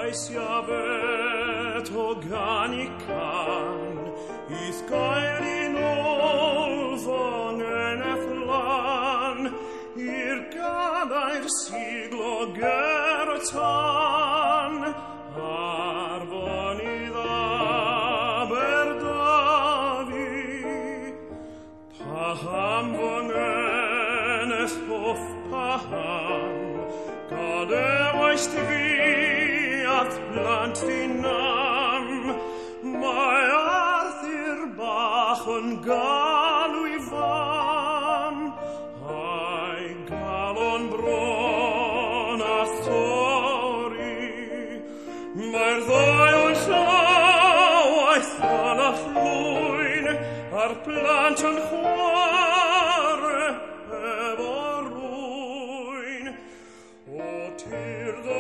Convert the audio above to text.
Siavet organican, is gaerin olvongen efflan, gadair siglo gertan, arvonid aberdavi, paham vongen es hof paham, gadewaist vi, Land finam, my Arthur Bachen galui van, I galon bron athori, maar ddoi o'n llawaith gan a llwyn, ar plant yn chware efo rwyn, o tir